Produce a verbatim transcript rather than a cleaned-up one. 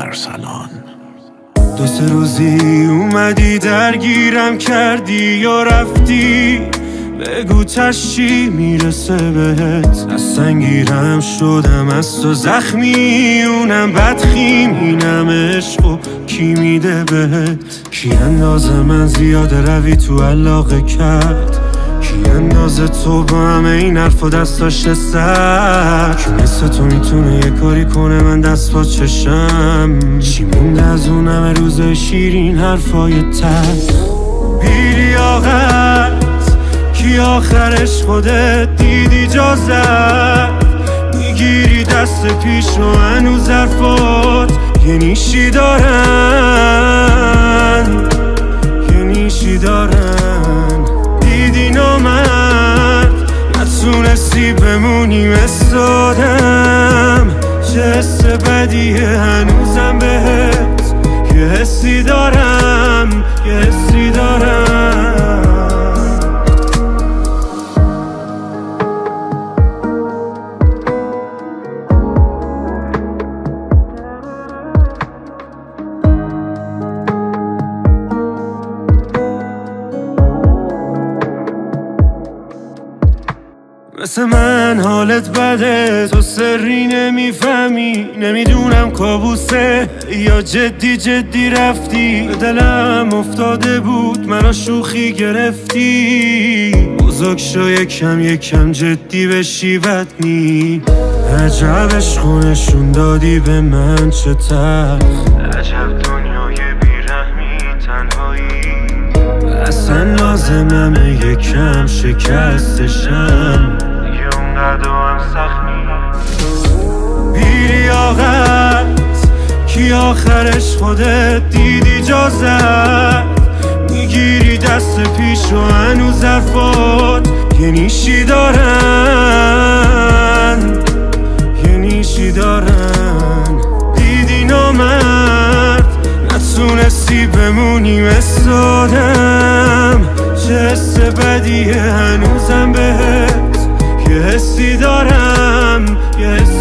ارسلان. دو سه روزی اومدی درگیرم کردی یا رفتی، بگو چشی میرسه بهت. از سنگیرم شدم از تو زخمی، اونم بدخیم، اینم عشق و کی میده بهت. کی اندازه من زیاده روی تو علاقه کرد، کی اندازه تو با همه این حرف و دستاش سر. کی مثل تو میتونه یه کاری کنه من دست با چشم. چی مونده از اون همه روز شیرین حرفای تلخ. بی‌لیاقت کی آخرش خودت دیدی جازت، میگیری دست پیش و هنوز حرفات یه نیشی دارن، یه نیشی دارن. دیدی نامرد نتونستی بمونی مثل آدم، چه حس بدیه هنوزم بهت یه حسی دارم، یه حسی دارم. مثل من حالت بده، تو سری نمیفهمی، نمیدونم کابوسه یا جدی جدی رفتی. به دلم افتاده بود منو شوخی گرفتی، بزرگ شو یکم یکم جدی بشی بد نی. عجب عشقو نشون دادی به من چه تلخ، عجب دنیای بیرحمی تنهایی. اصلا لازممه یکم شکستشم، و هم سخمی. بی‌لیاقت کی آخرش خودت دیدی جازت، میگیری دست پیش و هنوز حرفات یه نیشی دارن، یه نیشی دارن. دیدی نامرد نتونستی بمونی مثل آدم، چه حس بدیه هنوزم بهت یه حسی دارم، یه حسی